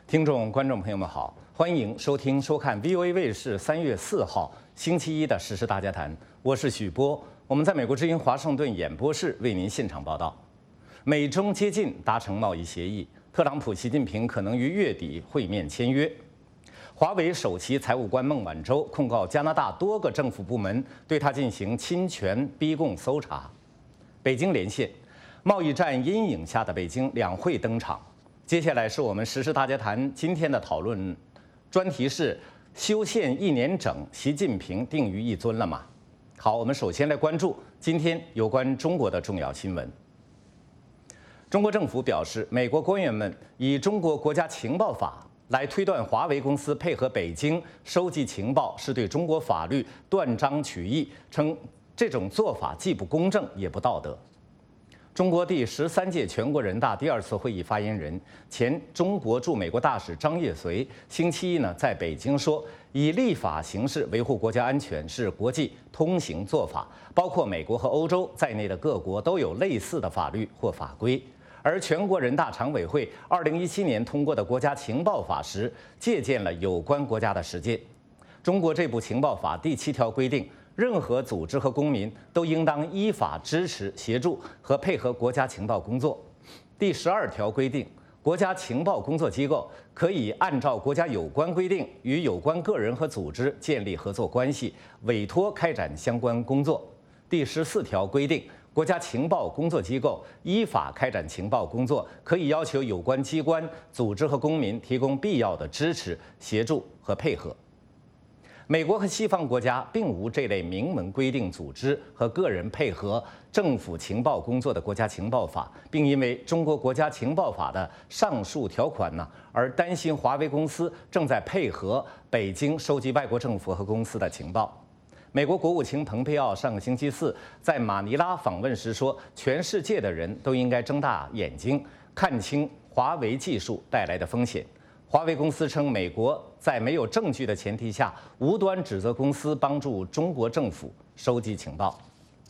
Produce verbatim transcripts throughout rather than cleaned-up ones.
听众、观众朋友们好，欢迎收听、收看 V O A 卫视三月四号星期一的《时事大家谈》，我是许波，我们在美国之音华盛顿演播室为您现场报道。美中接近达成贸易协议，特朗普、习近平可能于月底会面签约。华为首席财务官孟晚舟控告加拿大多个政府部门对他进行侵权逼供搜查。北京连线，贸易战阴影下的北京两会登场。接下来是我们时事大家谈今天的讨论，专题是修宪一年整，习近平定于一尊了吗？好，我们首先来关注今天有关中国的重要新闻。中国政府表示，美国官员们以中国国家情报法来推断华为公司配合北京收集情报是对中国法律断章取义，称这种做法既不公正也不道德。中国第十三届全国人大第二次会议发言人、前中国驻美国大使张业遂星期一呢在北京说，以立法形式维护国家安全是国际通行做法，包括美国和欧洲在内的各国都有类似的法律或法规。而全国人大常委会二零一七年通过的国家情报法时，借鉴了有关国家的实践。中国这部情报法第七条规定，任何组织和公民都应当依法支持、协助和配合国家情报工作。第十二条规定，国家情报工作机构可以按照国家有关规定与有关个人和组织建立合作关系，委托开展相关工作。第十四条规定，国家情报工作机构依法开展情报工作，可以要求有关机关、组织和公民提供必要的支持、协助和配合。美国和西方国家并无这类明文规定组织和个人配合政府情报工作的国家情报法，并因为中国国家情报法的上述条款呢，而担心华为公司正在配合北京收集外国政府和公司的情报。美国国务卿蓬佩奥上个星期四在马尼拉访问时说，全世界的人都应该睁大眼睛，看清华为技术带来的风险。华为公司称，美国在没有证据的前提下，无端指责公司帮助中国政府收集情报。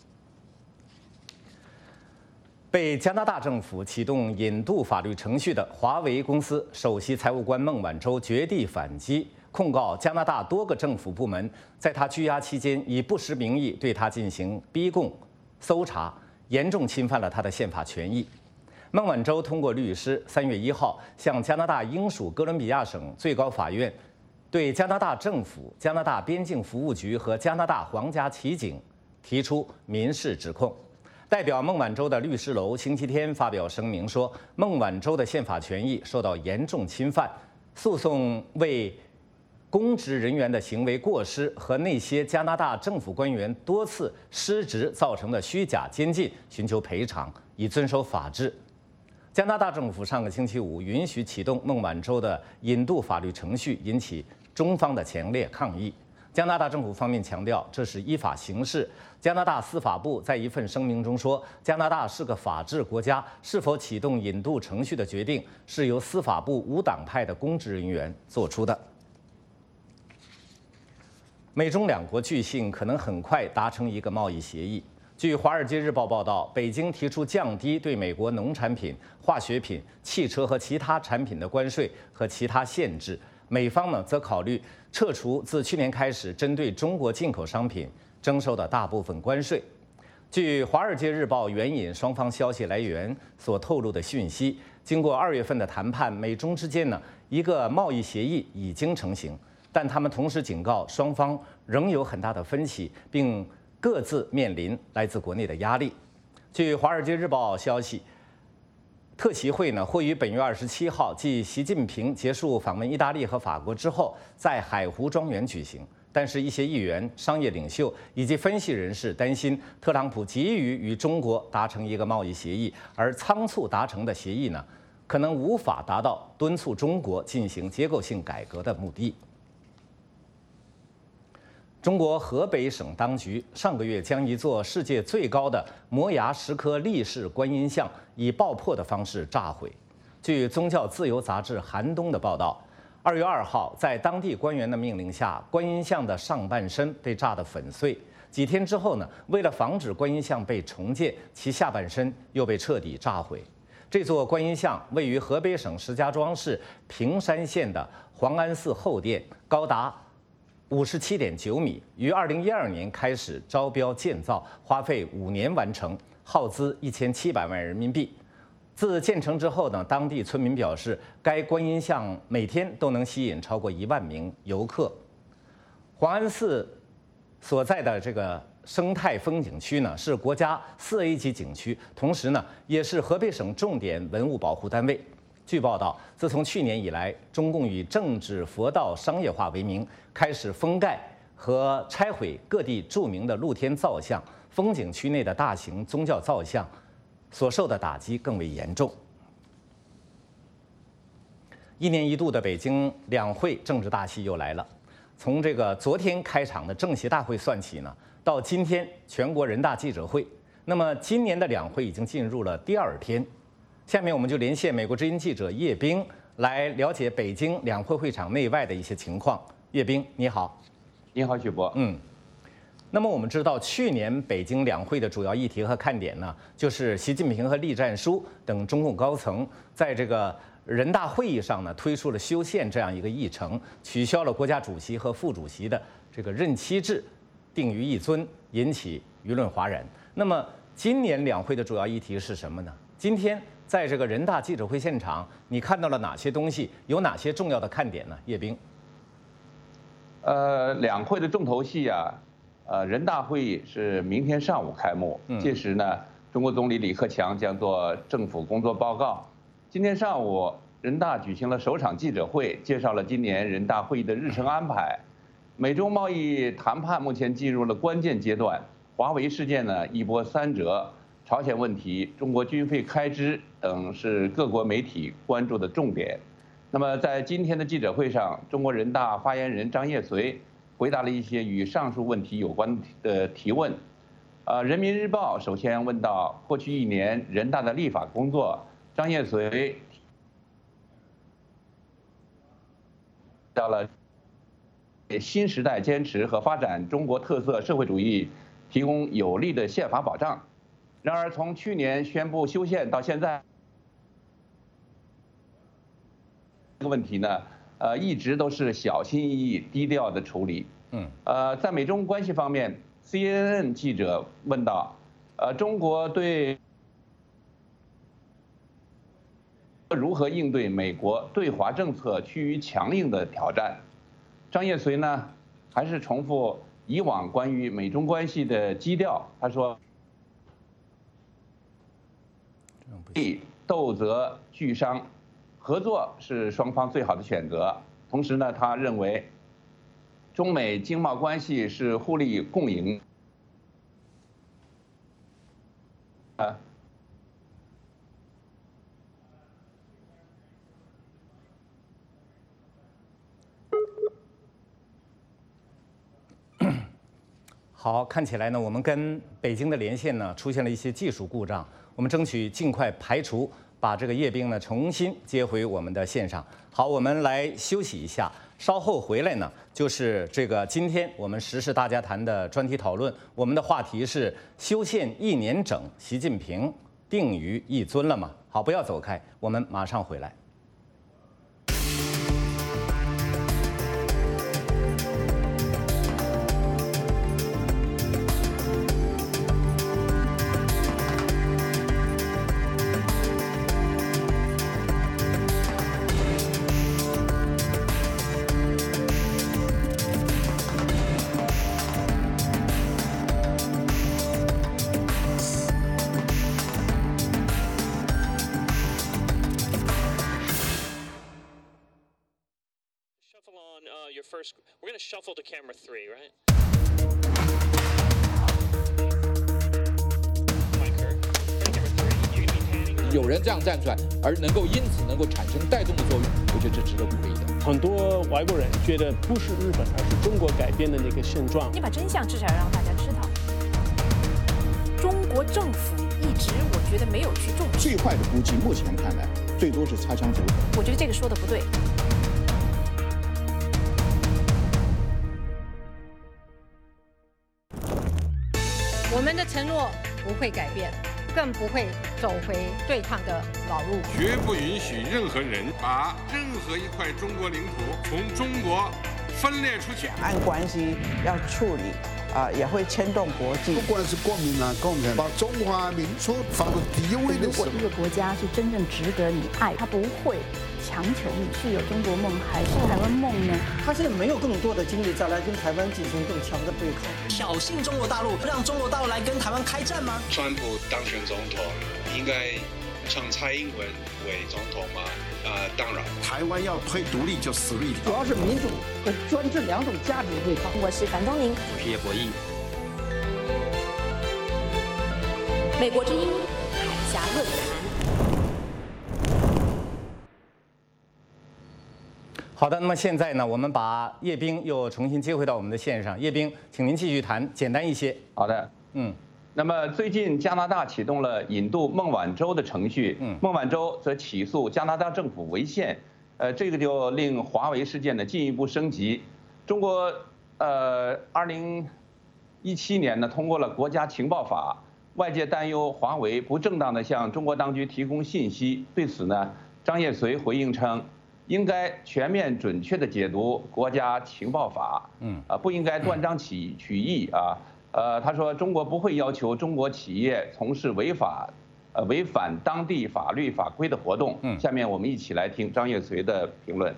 被加拿大政府启动引渡法律程序的华为公司首席财务官孟晚舟绝地反击，控告加拿大多个政府部门在他拘押期间以不实名义对他进行逼供、搜查，严重侵犯了他的宪法权益。孟晚舟通过律师，三月一号向加拿大英属哥伦比亚省最高法院对加拿大政府、加拿大边境服务局和加拿大皇家骑警提出民事指控。代表孟晚舟的律师楼星期天发表声明说，孟晚舟的宪法权益受到严重侵犯，诉讼为公职人员的行为过失和那些加拿大政府官员多次失职造成的虚假监禁寻求赔偿，以遵守法治。加拿大政府上个星期五允许启动孟晚舟的引渡法律程序，引起中方的强烈抗议。加拿大政府方面强调，这是依法行事。加拿大司法部在一份声明中说，加拿大是个法治国家，是否启动引渡程序的决定是由司法部无党派的公职人员做出的。美中两国据信可能很快达成一个贸易协议。据《华尔街日报》报道，北京提出降低对美国农产品、化学品、汽车和其他产品的关税和其他限制。美方呢，则考虑撤除自去年开始针对中国进口商品征收的大部分关税。据《华尔街日报》援引双方消息来源所透露的讯息，经过二月份的谈判，美中之间呢，一个贸易协议已经成型，但他们同时警告，双方仍有很大的分歧，并各自面临来自国内的压力。据《华尔街日报》消息，特席会呢会于本月二十七号，即习近平结束访问意大利和法国之后，在海湖庄园举行。但是，一些议员、商业领袖以及分析人士担心，特朗普急于与中国达成一个贸易协议，而仓促达成的协议呢，可能无法达到敦促中国进行结构性改革的目的。中国河北省当局上个月将一座世界最高的摩崖石刻立式观音像以爆破的方式炸毁。据宗教自由杂志《寒冬》的报道，二月二号，在当地官员的命令下，观音像的上半身被炸得粉碎。几天之后呢，为了防止观音像被重建，其下半身又被彻底炸毁。 这座观音像位于河北省石家庄市平山县的黄安寺后殿，高达五十七点九米，于二零一二年开始招标建造，花费五年完成，耗资一千七百万人民币。自建成之后呢，当地村民表示，该观音像每天都能吸引超过一万名游客。黄安寺所在的这个生态风景区呢，是国家四 A 级景区，同时呢，也是河北省重点文物保护单位。据报道，自从去年以来，中共以政治佛道商业化为名，开始封盖和拆毁各地著名的露天造像，风景区内的大型宗教造像所受的打击更为严重。一年一度的北京两会政治大戏又来了。从这个昨天开场的政协大会算起呢，到今天全国人大记者会，那么今年的两会已经进入了第二天。下面我们就连线美国之音记者叶冰来了解北京两会会场内外的一些情况。叶冰，你好。 你好，许博。 嗯。那么我们知道，去年北京两会的主要议题和看点呢，就是习近平和栗战书等中共高层在这个人大会议上呢推出了修宪这样一个议程，取消了国家主席和副主席的这个任期制，定于一尊，引起舆论哗然。那么今年两会的主要议题是什么呢？今天在这个人大记者会现场，你看到了哪些东西？有哪些重要的看点呢？叶冰。 呃，两会的重头戏啊，呃，人大会议是明天上午开幕，届时呢，中国总理李克强将做政府工作报告。今天上午，人大举行了首场记者会，介绍了今年人大会议的日程安排。美中贸易谈判目前进入了关键阶段，华为事件呢一波三折，朝鲜问题、中国军费开支等是各国媒体关注的重点。那么在今天的记者会上，中国人大发言人张业遂回答了一些与上述问题有关的提问。呃，人民日报首先问到过去一年人大的立法工作，张业遂到了新时代坚持和发展中国特色社会主义提供有力的宪法保障。然而，从去年宣布修宪到现在，这个问题呢，呃，一直都是小心翼翼、低调的处理。嗯，呃，在美中关系方面 ，C N N 记者问到，呃，中国对如何应对美国对华政策趋于强硬的挑战？张业遂呢，还是重复以往关于美中关系的基调。他说：“斗则俱伤，合作是双方最好的选择。同时呢，他认为中美经贸关系是互利共赢。”啊。 好，看起来呢，我们跟北京的连线呢出现了一些技术故障，我们争取尽快排除，把这个叶冰呢重新接回我们的线上。好，我们来休息一下，稍后回来呢，就是这个今天我们时事大家谈的专题讨论，我们的话题是修宪一年整，习近平定于一尊了吗？好，不要走开，我们马上回来。 First, we're going to shuffle to camera three, right? 有人这样站出来，而能够因此能够产生带动的作用，我觉得这值得鼓励的。 很多外国人觉得不是日本，而是中国改变的那个现状。 你把真相至少要让大家知道。中国政府一直，我觉得没有去重视。 最坏的估计，目前看来，最多是擦枪走火。 我觉得这个说的不对。 我们的承诺不会改变， 更不会走回对抗的老路。 绝不允许任何人把任何一块中国领土从中国分裂出去。 两岸关系要处理。 啊，也会牵动国际。 不管是国民党、共产党，把中华民族放到第一位的时候， 如果一个国家是真正值得你爱，他不会强求你是有中国梦还是台湾梦呢？ 他现在没有更多的精力再来跟台湾进行更强的对抗。 挑衅中国大陆，让中国大陆来跟台湾开战吗？ 川普当选总统，应该让蔡英文为总统吗？呃，当然， 台湾要推独立就死路一条。 主要是民主和专制两种价值对抗。 我是樊东宁， 我是叶博弈。 美国之音海峡论坛。 好的，那么现在呢，我们把叶冰又重新接回到我们的线上。叶冰，请您继续谈，简单一些。 好的， 嗯。 那么最近加拿大启动了引渡孟晚舟的程序，嗯，孟晚舟则起诉加拿大政府违宪，呃，这个就令华为事件呢进一步升级。中国呃，二零一七年呢通过了国家情报法，外界担忧华为不正当的向中国当局提供信息，对此呢，张业遂回应称，应该全面准确地解读国家情报法，嗯，啊，不应该断章取取义啊。 呃，他说中国不会要求中国企业从事违法、呃违反当地法律法规的活动。嗯，下面我们一起来听张业遂的评论。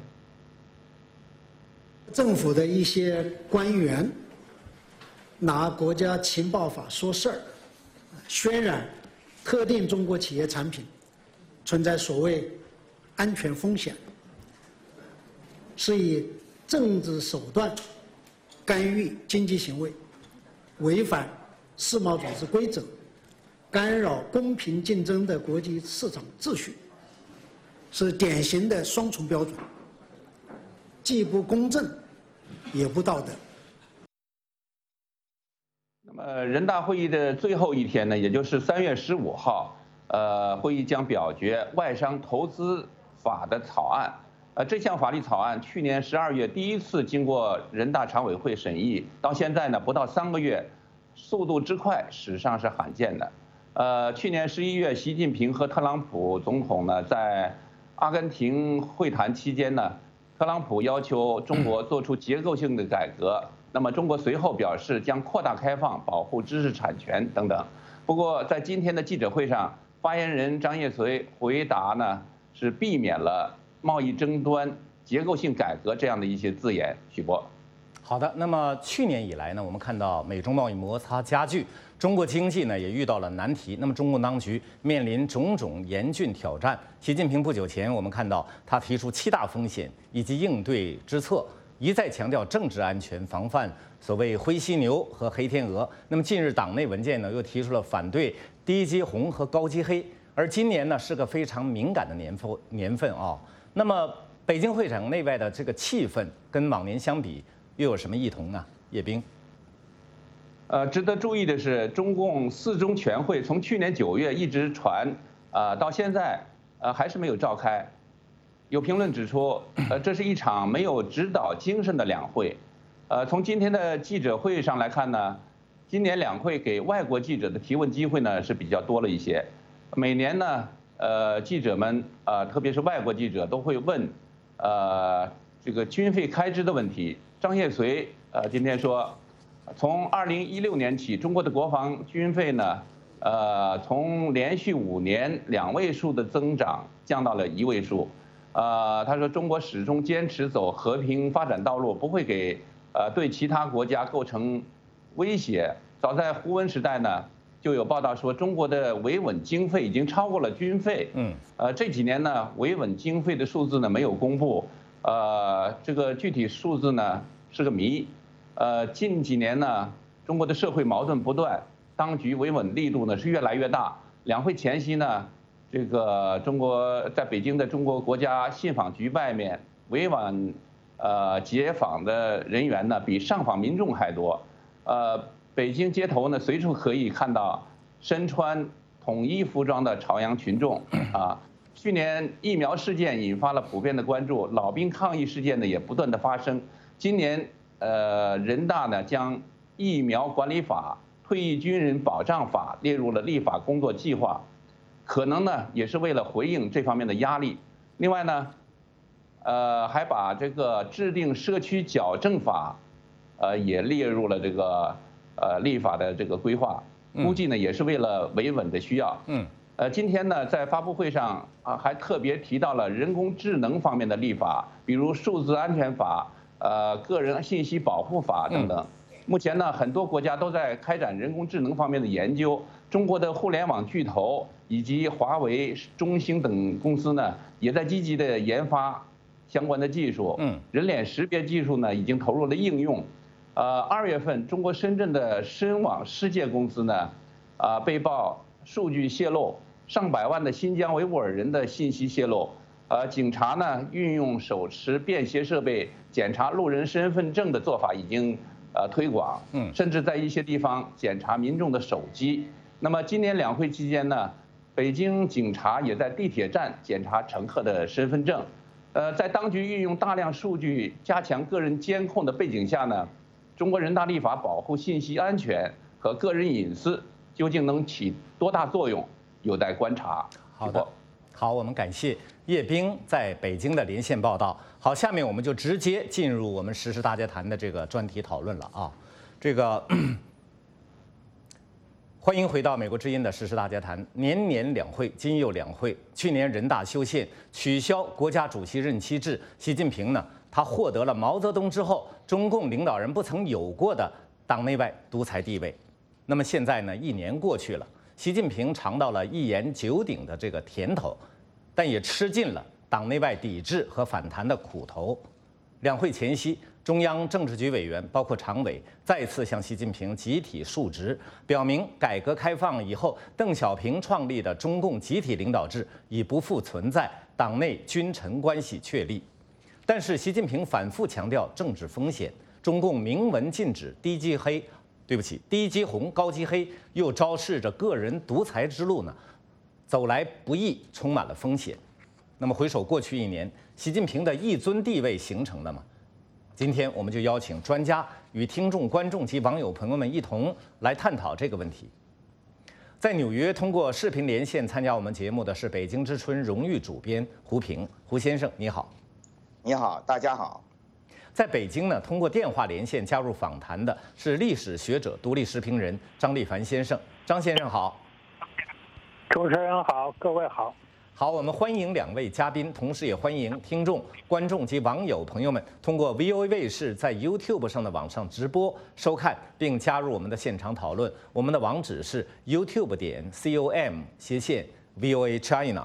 政府的一些官员拿国家情报法说事儿，渲染特定中国企业产品存在所谓安全风险，是以政治手段干预经济行为。 违反世贸组织规则，干扰公平竞争的国际市场秩序，是典型的双重标准，既不公正，也不道德。 那么，人大会议的最后一天呢，也就是三月十五号，呃，会议将表决外商投资法的草案。呃，这项法律草案去年十二月第一次经过人大常委会审议，到现在呢不到三个月，速度之快，史上是罕见的。呃，去年十一月，习近平和特朗普总统呢在阿根廷会谈期间呢，特朗普要求中国做出结构性的改革，那么中国随后表示将扩大开放、保护知识产权等等。不过在今天的记者会上，发言人张业遂回答呢是避免了 贸易争端、结构性改革这样的一些字眼。许博， 好的。那么去年以来呢，我们看到美中贸易摩擦加剧，中国经济呢也遇到了难题。那么中共当局面临种种严峻挑战。习近平不久前，我们看到他提出七大风险以及应对之策，一再强调政治安全，防范所谓灰犀牛和黑天鹅。那么近日党内文件呢又提出了反对低基红和高基黑。而今年呢是个非常敏感的年份年份啊。 那么，北京会场内外的这个气氛跟往年相比，又有什么异同呢？叶冰。 呃，值得注意的是，中共四中全会从去年九月一直传，啊、呃，到现在，呃，还是没有召开。有评论指出，呃，这是一场没有指导精神的两会。呃，从今天的记者会上来看呢，今年两会给外国记者的提问机会呢是比较多了一些。每年呢， 呃，记者们啊、呃，特别是外国记者都会问，呃，这个军费开支的问题。张业遂呃今天说，从二零一六年起，中国的国防军费呢，呃，从连续五年两位数的增长降到了一位数。呃，他说中国始终坚持走和平发展道路，不会给呃对其他国家构成威胁。早在胡温时代呢， 就有报道说，中国的维稳经费已经超过了军费。嗯，呃，这几年呢，维稳经费的数字呢没有公布，呃，这个具体数字呢是个谜。呃，近几年呢，中国的社会矛盾不断，当局维稳力度呢是越来越大。两会前夕呢，这个中国在北京的中国国家信访局外面维稳，呃，解访的人员呢比上访民众还多，呃。 北京街头呢，随处可以看到身穿统一服装的朝阳群众啊。去年疫苗事件引发了普遍的关注，老兵抗议事件呢也不断的发生。今年，呃，人大呢将疫苗管理法退役军人保障法列入了立法工作计划，可能呢也是为了回应这方面的压力。另外呢，呃，还把这个制定社区矫正法，呃，也列入了这个呃立法的这个规划，估计呢也是为了维稳的需要。嗯。呃，今天呢，在发布会上啊，还特别提到了人工智能方面的立法，比如数字安全法、呃个人信息保护法等等。目前呢，很多国家都在开展人工智能方面的研究。中国的互联网巨头以及华为、中兴等公司呢，也在积极的研发相关的技术。嗯，人脸识别技术呢，已经投入了应用。呃，二月份，中国深圳的深网世界公司呢，啊、被曝数据泄露。上百万的新疆维吾尔人的信息泄露，呃，警察呢运用手持便携设备检查路人身份证的做法已经呃推广，嗯，甚至在一些地方检查民众的手机。那么今年两会期间呢，北京警察也在地铁站检查乘客的身份证，呃，在当局运用大量数据加强个人监控的背景下呢，中国人大立法保护信息安全和个人隐私究竟能起多大作用？有待观察。 好的，好，我们感谢叶冰在北京的连线报道。好，下面我们就直接进入我们时事大家谈的这个专题讨论了啊。这个欢迎回到美国之音的时事大家谈。年年两会，今又两会。去年人大修宪，取消国家主席任期制，习近平呢，他获得了毛泽东之后中共领导人不曾有过的党内外独裁地位。那么现在呢，一年过去了。习近平尝到了一言九鼎的这个甜头，但也吃尽了党内外抵制和反弹的苦头。两会前夕，中央政治局委员包括常委再次向习近平集体述职，表明改革开放以后邓小平创立的中共集体领导制已不复存在，党内君臣关系确立。但是习近平反复强调政治风险，中共明文禁止低级黑。对不起，低级红、高级黑，又昭示着个人独裁之路呢，走来不易，充满了风险。那么回首过去一年，习近平的一尊地位形成了吗？今天我们就邀请专家与听众、观众及网友朋友们一同来探讨这个问题。在纽约通过视频连线参加我们节目的是北京之春荣誉主编胡平，胡先生你好。 你好，大家好。 在北京呢，通过电话连线加入访谈的是历史学者、独立时评人张立凡先生。张先生好。 主持人好，各位好。 好，我们欢迎两位嘉宾，同时也欢迎听众、观众及网友朋友们通过 V O A 卫视在 YouTube 上的网上直播收看，并加入我们的现场讨论。我们的网址是 YouTube 点 com 斜线 V O A China。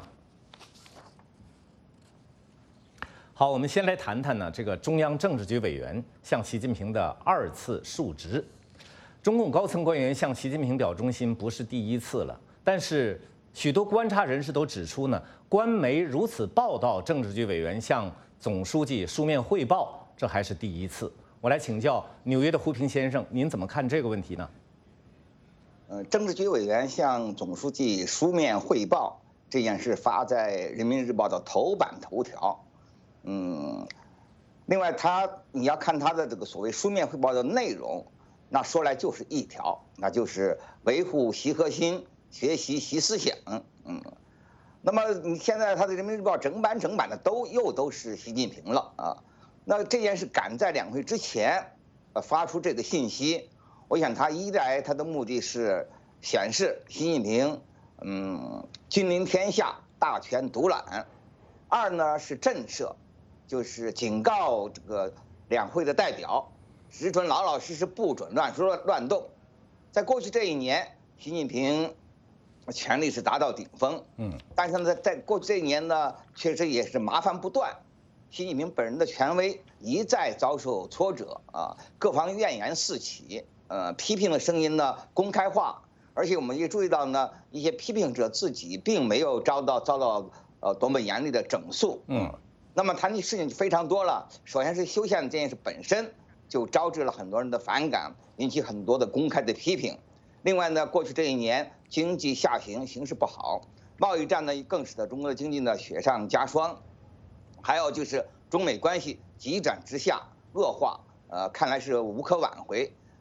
好，我们先来谈谈呢，这个中央政治局委员向习近平的二次述职。中共高层官员向习近平表忠心不是第一次了，但是许多观察人士都指出呢，官媒如此报道政治局委员向总书记书面汇报，这还是第一次。我来请教纽约的胡平先生，您怎么看这个问题呢？ 呃，政治局委员向总书记书面汇报这件事发在《人民日报》的头版头条。嗯，另外他你要看他的这个所谓书面汇报的内容，那说来就是一条，那就是维护习核心，学习习思想。嗯，那么你现在他的《人民日报》整版整版的都又都是习近平了啊。那这件事赶在两会之前，呃发出这个信息，我想他一来他的目的是显示习近平嗯君临天下，大权独揽；二呢是震慑。就是警告这个两会的代表，只准老老实实，不准乱说乱动。在过去这一年，习近平权力是达到顶峰，嗯，但是呢，在过去这一年呢，确实也是麻烦不断。习近平本人的权威一再遭受挫折啊，各方怨言四起，呃，批评的声音呢公开化，而且我们也注意到呢，一些批评者自己并没有遭到遭到呃多么严厉的整肃，嗯。那么谈的事情就非常多了。首先是修宪这件事本身就招致了很多人的反感，引起很多的公开的批评。另外呢，过去这一年经济下行，形势不好，贸易战呢更使得中国的经济呢雪上加霜。还有就是中美关系急转直下恶化，呃，看来是无可挽回。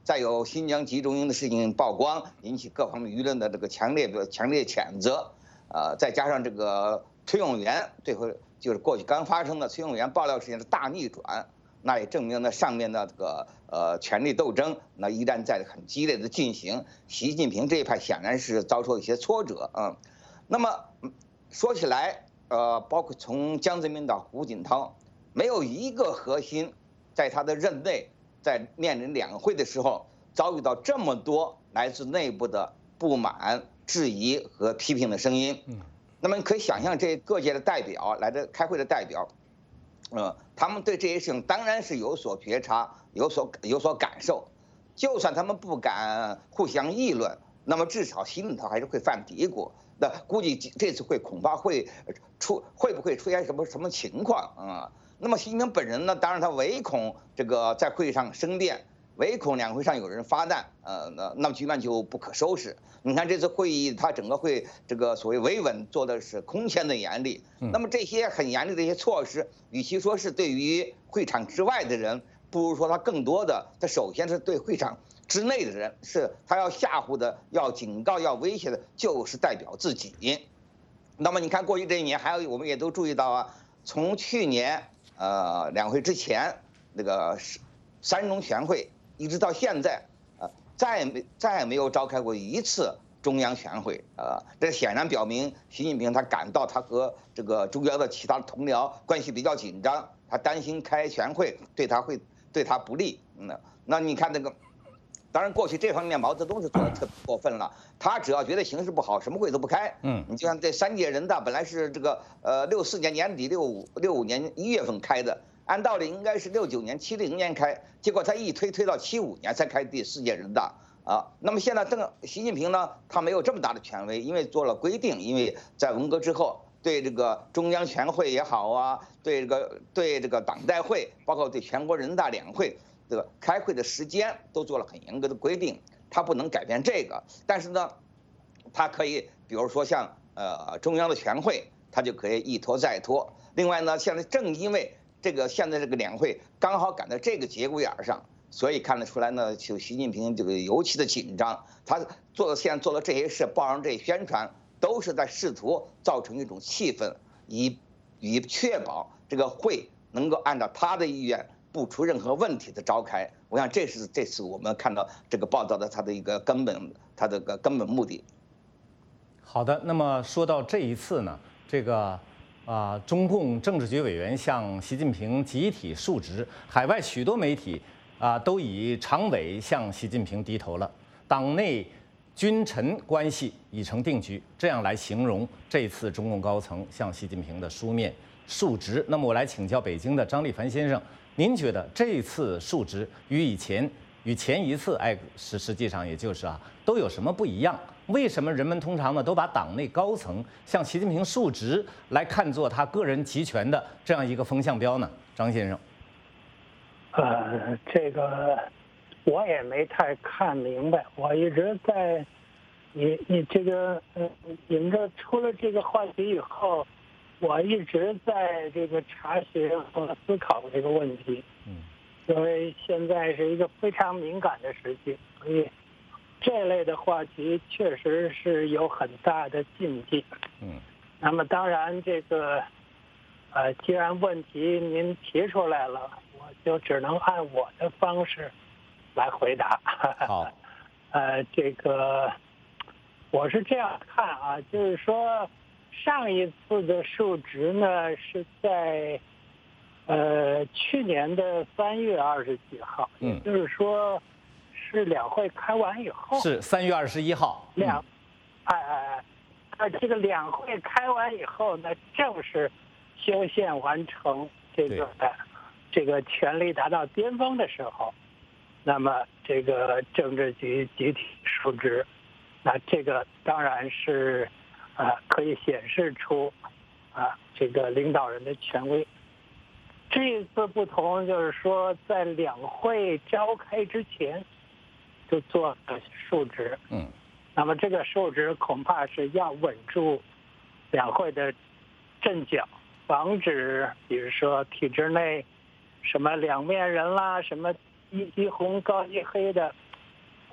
再有新疆集中营的事情曝光，引起各方面舆论的这个强烈的强烈谴责，呃，再加上这个崔永元这回就是过去刚发生的崔永元爆料事件的大逆转，那也证明呢上面的这个呃权力斗争那依然在很激烈的进行。习近平这一派显然是遭受一些挫折啊、嗯。那么说起来，呃，包括从江泽民到胡锦涛，没有一个核心在他的任内。在面临两会的时候，遭遇到这么多来自内部的不满、质疑和批评的声音。嗯，那么可以想象，这各界的代表来的开会的代表，呃，他们对这些事情当然是有所觉察、有所有所感受。就算他们不敢互相议论，那么至少心里头还是会犯嘀咕。那估计这次会恐怕会出会不会出现什么什么情况啊？那么习近平本人呢？当然他唯恐这个在会上生变，唯恐两会上有人发难，呃，那那么局面就不可收拾。你看这次会议，他整个会这个所谓维稳做的是空前的严厉。那么这些很严厉的一些措施，与其说是对于会场之外的人，不如说他更多的，他首先是对会场之内的人，是他要吓唬的、要警告、要威胁的，就是代表自己。那么你看过去这一年，还有我们也都注意到啊，从去年。呃，两会之前那个三中全会，一直到现在，呃，再也没再也没有召开过一次中央全会，呃，这显然表明习近平他感到他和这个中央的其他同僚关系比较紧张，他担心开全会对他会对他不利。嗯，那你看那个。当然，过去这方面毛泽东是做的特别过分了。他只要觉得形势不好，什么会都不开。嗯，你就像这三届人大本来是这个呃六四年年底、六五六五年一月份开的，按道理应该是六九年、七零年开，结果他一推推到七五年才开第四届人大啊。那么现在这个习近平呢，他没有这么大的权威，因为做了规定，因为在文革之后，对这个中央全会也好啊，对这个对这个党代会，包括对全国人大两会。这个开会的时间都做了很严格的规定，他不能改变这个，但是呢，他可以，比如说像呃中央的全会，他就可以一拖再拖。另外呢，现在正因为这个现在这个两会刚好赶在这个节骨眼上，所以看得出来呢，就习近平这个尤其的紧张。他做的现在做的这些事，报上这些宣传，都是在试图造成一种气氛，以以确保这个会能够按照他的意愿。不出任何问题的召开，我想这是这次我们看到这个报道的它的一个根本，它的个根本目的。 好的，那么说到这一次呢，这个啊、呃，中共政治局委员向习近平集体述职，海外许多媒体啊、呃、都以常委向习近平低头了，党内君臣关系已成定局，这样来形容这一次中共高层向习近平的书面述职。那么我来请教北京的张立凡先生。您觉得这次述职与以前、与前一次，哎，实实际上也就是啊，都有什么不一样？为什么人们通常呢都把党内高层向习近平述职来看作他个人集权的这样一个风向标呢？张先生， 呃，这个我也没太看明白，我一直在你你这个呃，你们这出了这个话题以后。我一直在这个查询和思考这个问题，嗯，因为现在是一个非常敏感的时期，所以这类的话题确实是有很大的禁忌，嗯。那么当然，这个呃，既然问题您提出来了，我就只能按我的方式来回答。 好， 呃，这个我是这样看啊，就是说。上一次的述职呢是在，呃去年的三月二十几号，嗯，也就是说是两会开完以后， 是三月二十一号。 两，哎哎哎，这个两会开完以后呢，正是修宪完成，这个这个权力达到巅峰的时候，那么这个政治局集体述职，那这个当然是。啊，可以显示出啊这个领导人的权威。这一次不同就是说，在两会召开之前就做了述职，嗯，那么这个述职恐怕是要稳住两会的阵脚，防止比如说体制内什么两面人啦，什么一级红高级黑的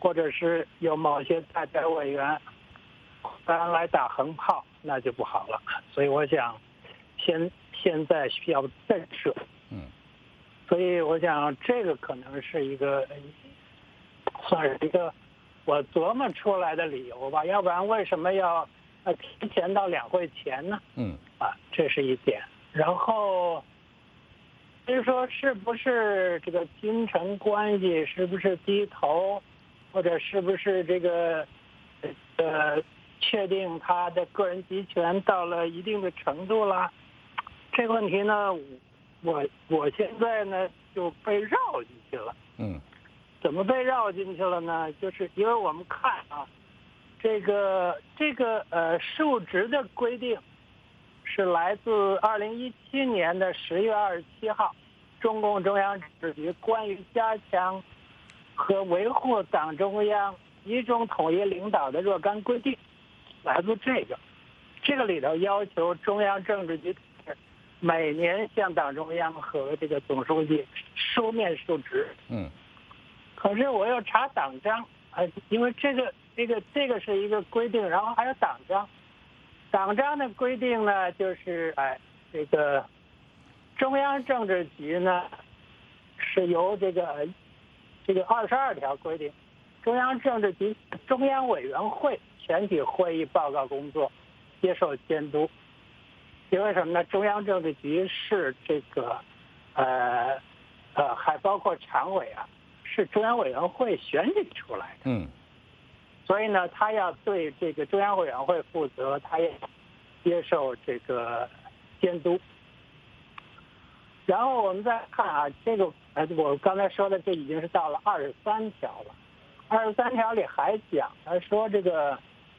或者是有某些代表委员当然来打横炮，那就不好了。所以我想，现现在需要震慑。 嗯。 所以我想，这个可能是一个，算是一个我琢磨出来的理由吧。要不然为什么要呃提前到两会前呢？ 嗯。 啊，这是一点。然后，至于说是不是这个君臣关系是不是低头，或者是不是这个呃确定他的个人集权到了一定的程度了，这个问题呢？我我现在呢就被绕进去了。 嗯， 怎么被绕进去了呢？就是因为我们看啊，这个这个呃数值的规定是来自二零一七年的十月二十七号，中共中央政治局关于加强和维护党中央集中统一领导的若干规定，来自这个，这个里头要求中央政治局每年向党中央和这个总书记书面述职。 嗯。 可是我要查党章，啊，因为这个这个这个是一个规定，然后还有党章。党章的规定呢，就是哎，这个中央政治局呢是由这个这个二十二条规定，中央政治局中央委员会全体会议报告工作接受监督。因为什么呢？中央政治局是这个，呃，呃，还包括常委啊，是中央委员会选举出来的。 嗯。 所以呢，他要对这个中央委员会负责，他也接受这个监督。然后我们再看啊，这个呃，我刚才说的，这已经是到了二十三条了。二十三条里还讲，他说这个。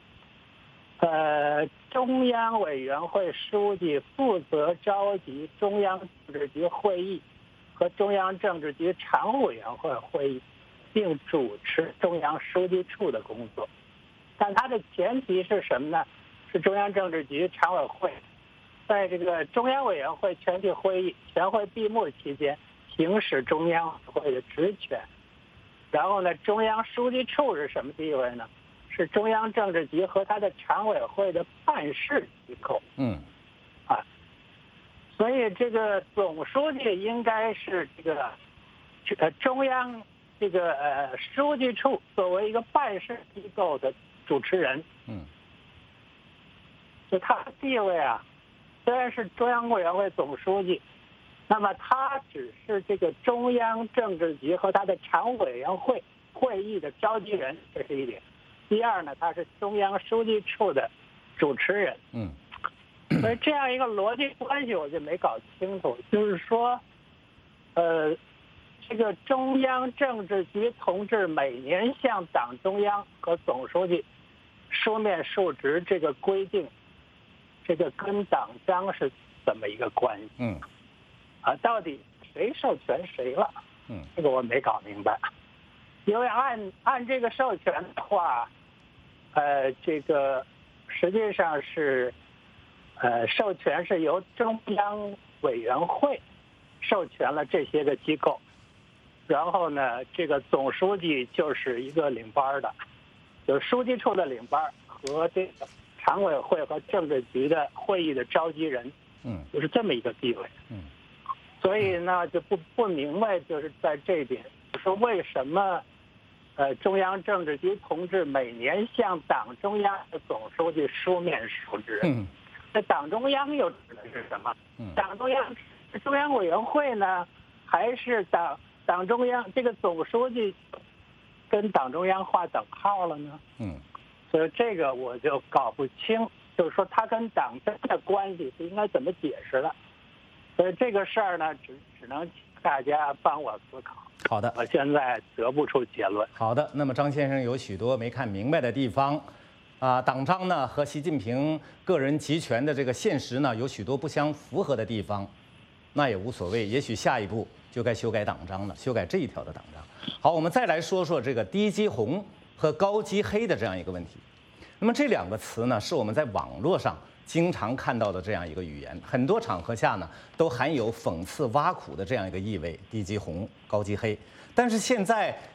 呃，中央委员会书记负责召集中央政治局会议和中央政治局常务委员会会议，并主持中央书记处的工作。但它的前提是什么呢？是中央政治局常委会在这个中央委员会全体会议全会闭幕期间行使中央委员会的职权。然后呢，中央书记处是什么地位呢？是中央政治局和他的常委会的办事机构。 嗯， 啊，所以这个总书记应该是这个呃中央这个呃书记处作为一个办事机构的主持人。 嗯， 就他的地位啊，虽然是中央委员会总书记，那么他只是这个中央政治局和他的常委员会会议的召集人，这是一点。第二呢，他是中央书记处的主持人。 嗯， 所以这样一个逻辑关系我就没搞清楚，就是说，呃，这个中央政治局同志每年向党中央和总书记书面述职这个规定，这个跟党章是怎么一个关系？ 嗯， 啊，到底谁授权谁了？ 嗯， 这个我没搞明白。因为按按这个授权的话，呃，这个实际上是，呃，授权是由中央委员会授权了这些个机构，然后呢，这个总书记就是一个领班的，就是书记处的领班和这个常委会和政治局的会议的召集人， 嗯， 就是这么一个地位。 嗯， 所以呢，就不不明白，就是在这点，说为什么。呃，中央政治局同志每年向党中央的总书记书面述职。 嗯， 那党中央又指的是什么？ 嗯， 党中央是中央委员会呢，还是党党中央这个总书记跟党中央划等号了呢？ 嗯， 所以这个我就搞不清，就是说他跟党真的关系是应该怎么解释的？所以这个事儿呢，只只能请大家帮我思考。 好的， 我现在得不出结论。 好的，那么张先生有许多没看明白的地方，啊，党章呢和习近平个人集权的这个现实呢有许多不相符合的地方，那也无所谓，也许下一步就该修改党章了，修改这一条的党章。好，我们再来说说这个低基红和高基黑的这样一个问题。那么这两个词呢，是我们在网络上经常看到的这样一个语言，很多场合下呢都含有讽刺挖苦的这样一个意味，低基红、高基黑。但是现在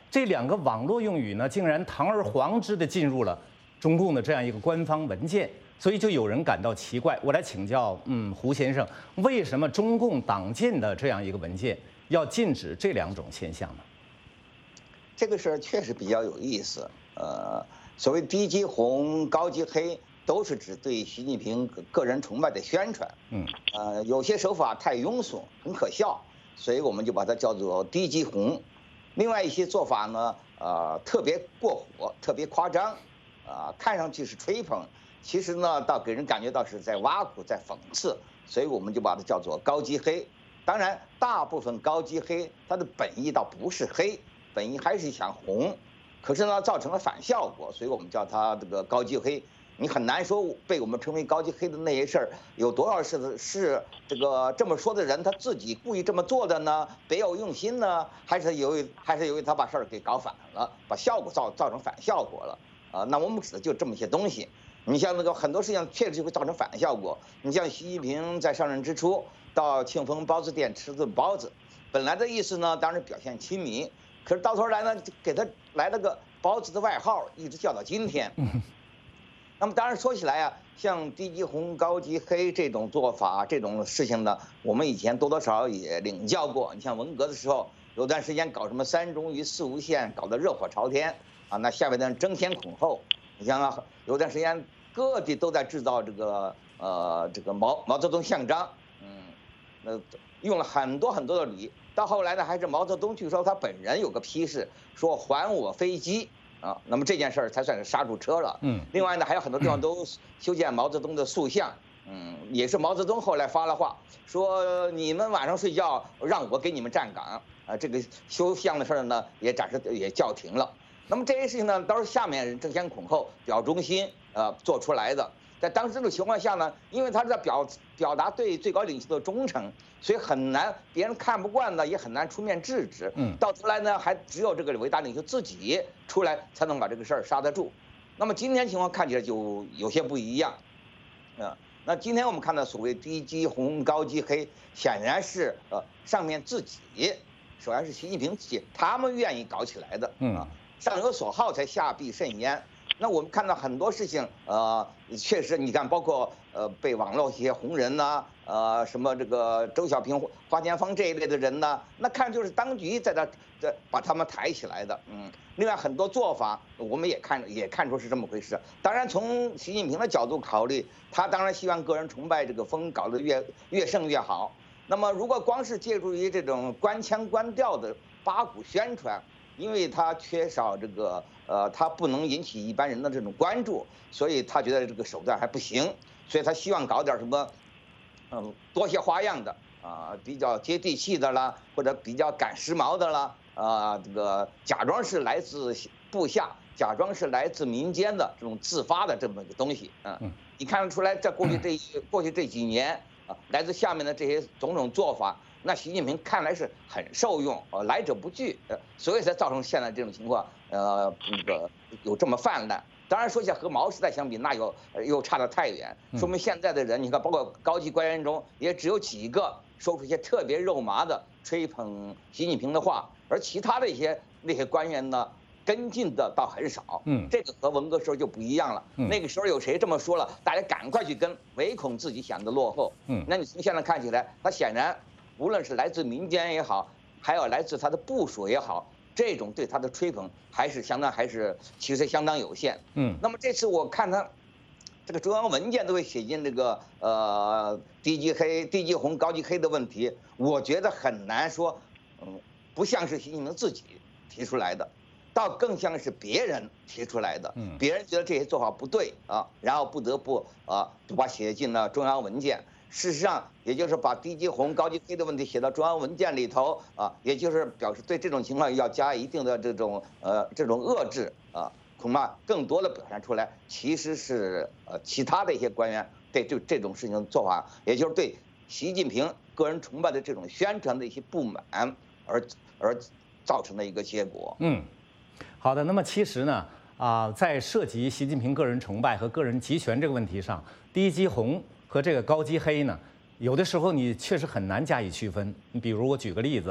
这两个网络用语呢，竟然堂而皇之的进入了中共的这样一个官方文件，所以就有人感到奇怪。我来请教，嗯，胡先生，为什么中共党禁的这样一个文件要禁止这两种现象呢？ 这个事儿确实比较有意思。呃，所谓低级红、高级黑，都是指对习近平个人崇拜的宣传。嗯，呃，有些手法太庸俗，很可笑，所以我们就把它叫做低级红。另外一些做法呢，呃，特别过火，特别夸张，啊、呃，看上去是吹捧，其实呢，倒给人感觉到是在挖苦，在讽刺，所以我们就把它叫做高级黑。当然，大部分高级黑，它的本意倒不是黑，本意还是想红，可是呢，造成了反效果，所以我们叫它这个高级黑。你很难说被我们称为高级黑的那些事儿，有多少是是这个这么说的人他自己故意这么做的呢？别有用心呢？还是由于还是由于他把事儿给搞反了，把效果造造成反效果了？啊、呃，那我们指的就这么些东西。你像那个很多事情确实就会造成反效果。你像习近平在上任之初到庆丰包子店吃顿包子，本来的意思呢，当然表现亲民，可是到头来呢，就给他来了个包子的外号，一直叫到今天。那么当然说起来啊，像低级红、高级黑这种做法，这种事情呢，我们以前多多少少也领教过。你像文革的时候，有段时间搞什么三中于四无限，搞得热火朝天啊，那下面的人争先恐后。你像啊，有段时间各地都在制造这个呃这个毛毛泽东像章，嗯，那用了很多很多的礼。到后来呢，还是毛泽东据说他本人有个批示，说还我飞机。啊，那么这件事儿才算是刹住车了。嗯，另外呢，还有很多地方都修建毛泽东的塑像。嗯，也是毛泽东后来发了话，说你们晚上睡觉让我给你们站岗。啊，这个修像的事儿呢，也暂时也叫停了。那么这些事情呢，都是下面人争先恐后、表忠心，呃，做出来的。在当时这种情况下呢，因为他是在表表达对最高领袖的忠诚，所以很难，别人看不惯的也很难出面制止。嗯，到头来呢，还只有这个伟大领袖自己出来才能把这个事儿刹得住。那么今天情况看起来就有些不一样，啊，那今天我们看到所谓低级红、高级黑，显然是呃上面自己，首先是习近平自己，他们愿意搞起来的。嗯，啊，上有所好才下必甚焉。那我们看到很多事情，呃，确实，你看，包括呃被网络一些红人呐、啊，呃，什么这个周小平、花田芳这一类的人呢，那看就是当局在那这把他们抬起来的，嗯。另外很多做法，我们也看也看出是这么回事。当然，从习近平的角度考虑，他当然希望个人崇拜这个风搞得越越盛越好。那么，如果光是借助于这种官腔官调的八股宣传，因为他缺少这个。呃，他不能引起一般人的这种关注，所以他觉得这个手段还不行，所以他希望搞点什么，嗯，多些花样的啊、呃，比较接地气的啦，或者比较赶时髦的啦，啊、呃，这个假装是来自部下，假装是来自民间的这种自发的这么一个东西，嗯，嗯你看得出来，在过去这过去这几年啊、呃，来自下面的这些种种做法。那习近平看来是很受用，呃，来者不拒，呃，所以才造成现在这种情况，呃，那个有这么泛滥。当然说起来和毛时代相比，那又又差得太远。说明现在的人，你看，包括高级官员中，也只有几个说出一些特别肉麻的吹捧习近平的话，而其他的一些那些官员呢，跟进的倒很少。嗯，这个和文革时候就不一样了。嗯，那个时候有谁这么说了，大家赶快去跟，唯恐自己显得落后。嗯，那你从现在看起来，他显然。无论是来自民间也好，还有来自他的部属也好，这种对他的吹捧还是相当还是其实相当有限。嗯，那么这次我看他这个中央文件都会写进这个呃低级黑、低级红、高级黑的问题，我觉得很难说，嗯，不像是习近平自己提出来的，倒更像是别人提出来的。嗯，别人觉得这些做法不对啊，然后不得不啊就把写进了中央文件。事实上，也就是把低级红、高级黑的问题写到中央文件里头啊，也就是表示对这种情况要加一定的这种呃这种遏制啊，恐怕更多的表现出来其实是呃其他的一些官员对这这种事情的做法，也就是对习近平个人崇拜的这种宣传的一些不满而而造成的一个结果。 嗯，好的。那么其实呢啊、呃，在涉及习近平个人崇拜和个人集权这个问题上，低级红。和这个高级黑呢，有的时候你确实很难加以区分。你比如我举个例子啊，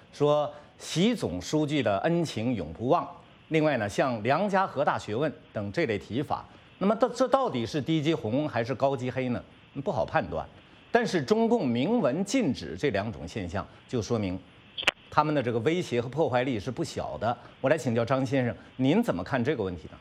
说习总书记的恩情永不忘。另外呢，像梁家河大学问等这类提法，那么这这到底是低级红还是高级黑呢？不好判断。但是中共明文禁止这两种现象，就说明他们的这个威胁和破坏力是不小的。我来请教张先生，您怎么看这个问题呢？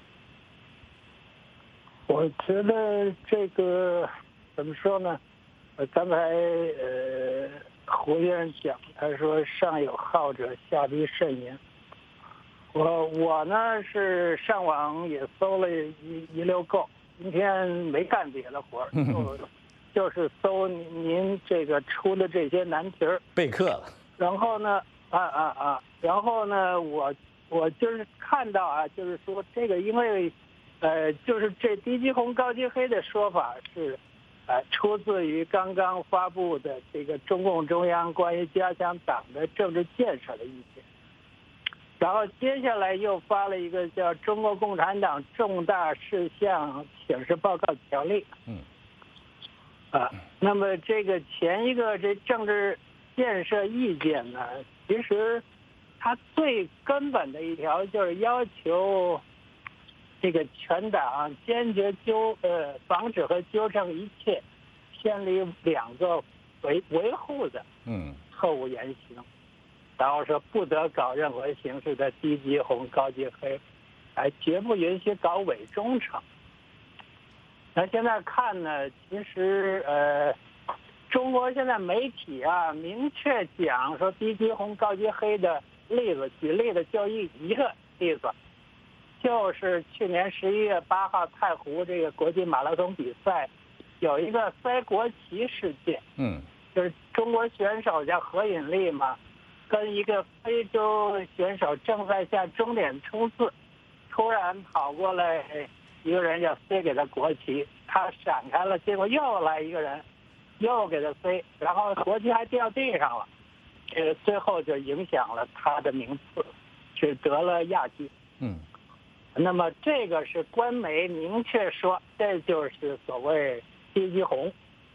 我觉得这个怎么说呢？呃，刚才呃胡先生讲，他说上有好者，下必甚焉。我我呢是上网也搜了一一溜够，今天没干别的活儿，就就是搜您这个出的这些难题儿， 备课了。 然后呢，啊啊啊，然后呢，我我就是看到啊，就是说这个因为，呃，就是这低级红高级黑的说法是，呃，出自于刚刚发布的这个中共中央关于加强党的政治建设的意见。然后接下来又发了一个叫《中国共产党重大事项请示报告条例》。 嗯。 啊，那么这个前一个这政治建设意见呢，其实它最根本的一条就是要求这个全党坚决纠呃防止和纠正一切偏离两个维维护的嗯错误言行。然后说不得搞任何形式的低级红、高级黑，哎，绝不允许搞伪忠诚。那现在看呢，其实呃，中国现在媒体啊，明确讲说低级红、高级黑的例子，举例子就一一个例子，就是去年十一月八号太湖这个国际马拉松比赛，有一个塞国旗事件， 嗯， 就是中国选手叫何引力嘛。跟一个非洲选手正在向终点冲刺，突然跑过来一个人要塞给他国旗，他闪开了，结果又来一个人，又给他塞，然后国旗还掉地上了，这个最后就影响了他的名次，只得了亚军。 嗯， 那么这个是官媒明确说，这就是所谓低级红。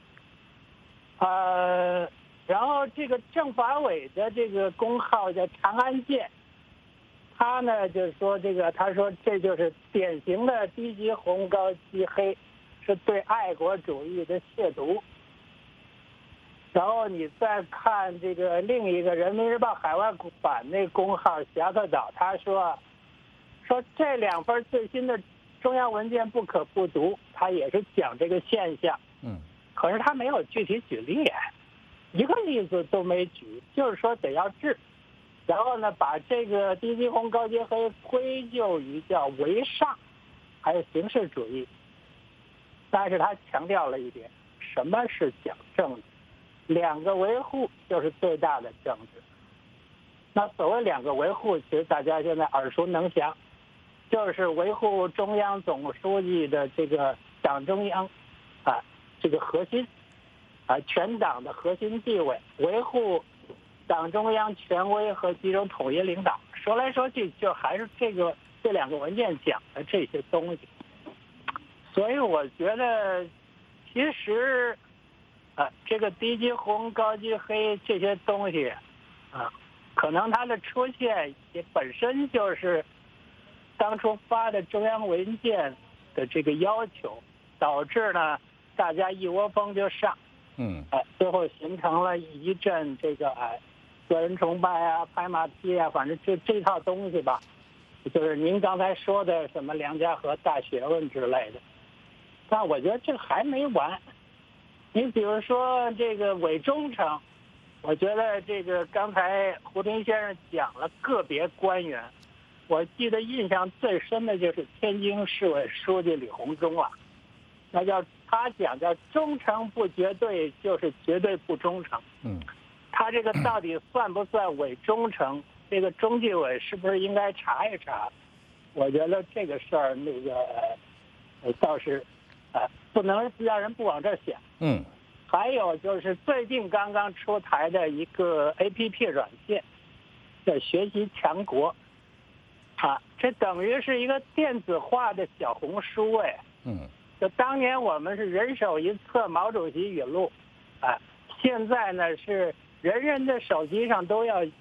呃。然后这个政法委的这个公号叫长安县，他呢就是说这个，他说这就是典型的低级红高级黑，是对爱国主义的亵渎。然后你再看这个另一个人民日报海外版那公号侠客岛，他说说这两份最新的中央文件不可不读，他也是讲这个现象。 嗯， 可是他没有具体举例。一个例子都没举，就是说得要治，然后呢，把这个低级红高级黑归咎于叫为上，还有形式主义。但是他强调了一点，什么是讲政治？两个维护就是最大的政治。那所谓两个维护，其实大家现在耳熟能详，就是维护中央总书记的这个党中央啊这个核心。啊，全党的核心地位，维护党中央权威和集中统一领导。说来说去，就还是这个这两个文件讲的这些东西。所以我觉得，其实，啊，这个低级红、高级黑这些东西，啊，可能它的出现也本身就是当初发的中央文件的这个要求，导致呢大家一窝蜂就上。 嗯， 哎，最后形成了一阵这个哎，个人崇拜啊、拍马屁啊，反正这这套东西吧，就是您刚才说的什么梁家河大学问之类的。但我觉得这还没完。你比如说这个伪忠诚，我觉得这个刚才胡林先生讲了个别官员，我记得印象最深的就是天津市委书记李鸿忠啊，那叫。他讲叫忠诚不绝对，就是绝对不忠诚。 嗯， 他这个到底算不算伪忠诚？这个中纪委是不是应该查一查？我觉得这个事儿那个呃倒是呃不能让人不往这想。 嗯， 还有就是最近刚刚出台的一个 A P P 软件，叫学习强国，啊，这等于是一个电子化的小红书哎。 嗯。 就当年我们是人手一册毛主席语录，啊，现在呢是人人的手机上都要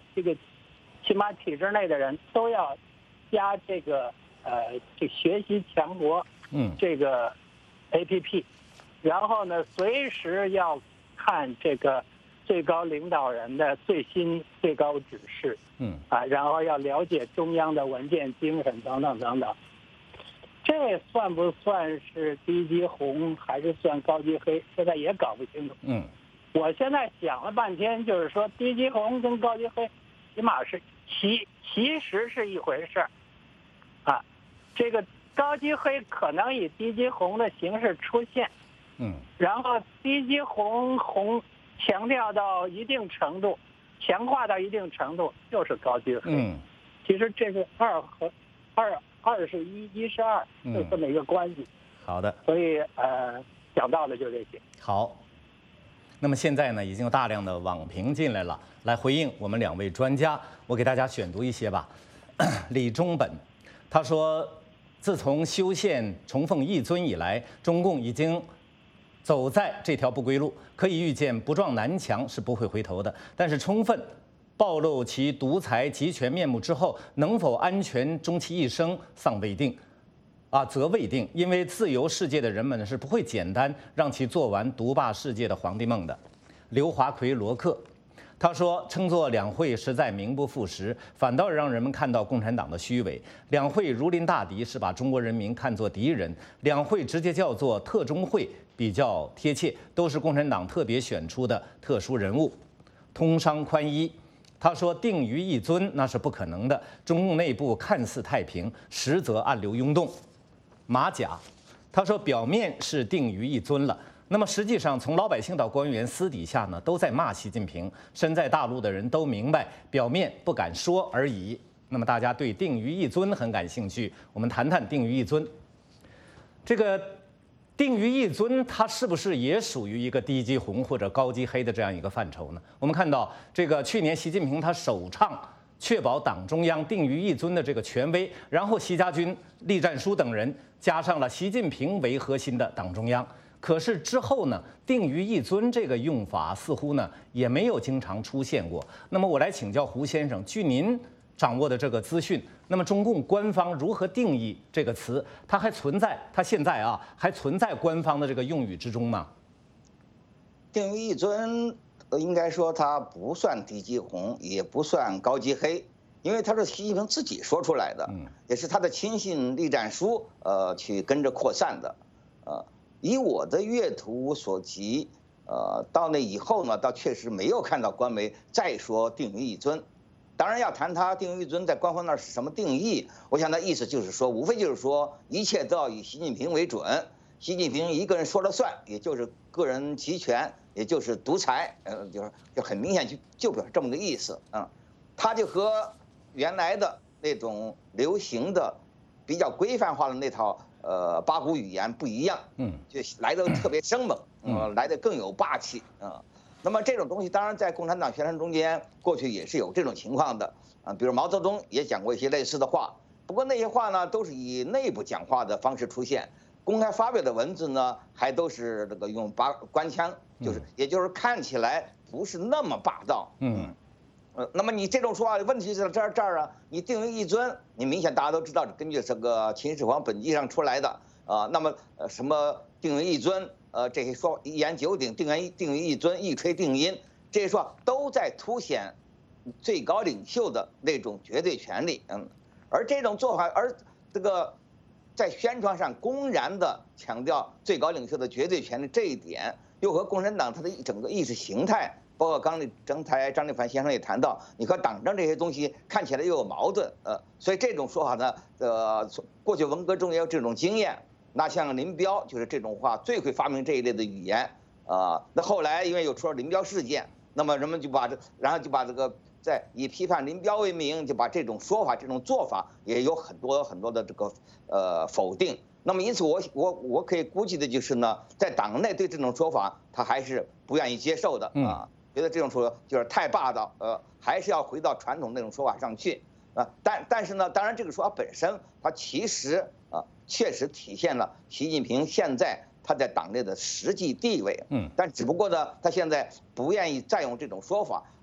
这个起码体制内的人都要加这个呃这学习强国嗯这个 A P P， 然后呢随时要看这个最高领导人的最新最高指示， 嗯啊，然后要了解中央的文件精神等等等等。这算不算是低级红还是算高级黑？现在也搞不清楚。 嗯， 我现在想了半天，就是说低级红跟高级黑，起码是其其实是一回事儿，啊，这个高级黑可能以低级红的形式出现， 嗯， 然后低级红红强调到一定程度，强化到一定程度就是高级黑。 嗯， 其实这个二和二。二是一，一是二，就这么一个关系。 好的。 所以呃，讲到的就这些。 好。那么现在呢，已经有大量的网评进来了，来回应我们两位专家。我给大家选读一些吧。李忠本，他说，自从修宪重奉一尊以来，中共已经走在这条不归路，可以预见不撞南墙是不会回头的。但是充分暴露其独裁集权面目之后，能否安全终其一生尚未定，啊，则未定。因为自由世界的人们是不会简单让其做完独霸世界的皇帝梦的。刘华奎罗克，他说，称作两会实在名不副实，反倒让人们看到共产党的虚伪。两会如临大敌，是把中国人民看作敌人；两会直接叫做特中会比较贴切，都是共产党特别选出的特殊人物。通商宽衣。他说：“定于一尊那是不可能的。中共内部看似太平，实则暗流涌动。”马甲，他说：“表面是定于一尊了，那么实际上从老百姓到官员，私底下呢都在骂习近平。身在大陆的人都明白，表面不敢说而已。”那么大家对定于一尊很感兴趣，我们谈谈定于一尊。这个。定于一尊，它是不是也属于一个低级红或者高级黑的这样一个范畴呢？我们看到，这个去年习近平他首倡确保党中央定于一尊的这个权威，然后习家军、栗战书等人加上了习近平为核心的党中央。可是之后呢，定于一尊这个用法似乎呢也没有经常出现过。那么我来请教胡先生，据您掌握的这个资讯，那么中共官方如何定义这个词？它还存在？它现在啊还存在官方的这个用语之中吗？ 定于一尊，应该说它不算低级红，也不算高级黑，因为它是习近平自己说出来的，也是他的亲信栗战书呃去跟着扩散的。呃，以我的阅读所及，呃，到那以后呢，倒确实没有看到官媒再说定于一尊。当然要谈他定于一尊在官方那是什么定义，我想他意思就是说，无非就是说一切都要以习近平为准，习近平一个人说了算，也就是个人集权，也就是独裁，呃，就是就很明显就就表示这么个意思啊。他就和原来的那种流行的、比较规范化的那套呃八股语言不一样，嗯，就来得特别生猛，嗯，来得更有霸气啊。那么这种东西当然在共产党宣传中间，过去也是有这种情况的啊，比如毛泽东也讲过一些类似的话，不过那些话呢都是以内部讲话的方式出现，公开发表的文字呢还都是这个用八官腔，就是也就是看起来不是那么霸道，嗯，呃，那么你这种说话问题是在这儿这儿啊，你定于一尊，你明显大家都知道根据这个秦始皇本纪上出来的啊，那么呃什么定于一尊。呃，这些说一言九鼎，定于定于一尊，一锤定音，这些说都在凸显最高领袖的那种绝对权力。嗯，而这种做法，而这个在宣传上公然的强调最高领袖的绝对权力这一点，又和共产党它的整个意识形态，包括刚刚才张立凡先生也谈到，你和党政这些东西看起来又有矛盾。呃，所以这种说法呢，呃，过去文革中也有这种经验。那像林彪就是这种话最会发明这一类的语言啊、呃。那后来因为有出了林彪事件，那么人们就把这，然后就把这个在以批判林彪为名，就把这种说法、这种做法也有很多很多的这个呃否定。那么因此我我我可以估计的就是呢，在党内对这种说法他还是不愿意接受的啊，觉得这种说就是太霸道，呃，还是要回到传统那种说法上去啊。但但是呢，当然这个说法本身它其实啊。确实体现了习近平现在他在党内的实际地位，嗯，但只不过呢，他现在不愿意再用这种说法，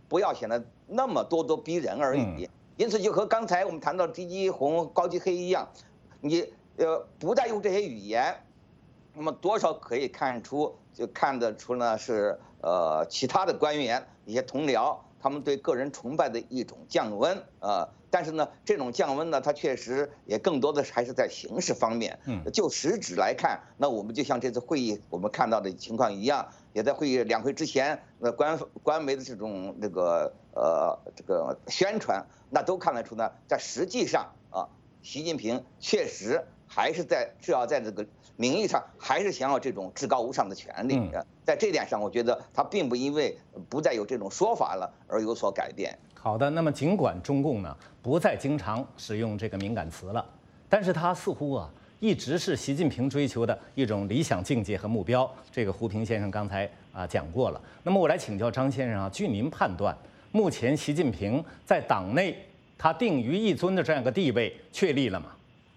不要显得那么咄咄逼人而已。嗯、因此，就和刚才我们谈到低级红、高级黑一样，你呃不再用这些语言，那么多少可以看出，就看得出呢是呃其他的官员一些同僚他们对个人崇拜的一种降温啊。呃但是呢，这种降温呢，它确实也更多的还是在形式方面。嗯，就实质来看，那我们就像这次会议我们看到的情况一样，也在会议两会之前，那官官媒的这种这个呃这个宣传，那都看得出呢，在实际上啊，习近平确实还是在至少在这个名义上还是想要这种至高无上的权利。嗯，在这点上，我觉得他并不因为不再有这种说法了而有所改变。 好的，那么尽管中共呢不再经常使用这个敏感词了，但是它似乎啊一直是习近平追求的一种理想境界和目标。这个胡平先生刚才啊讲过了。那么我来请教张先生啊，据您判断，目前习近平在党内他定于一尊的这样一个地位确立了吗？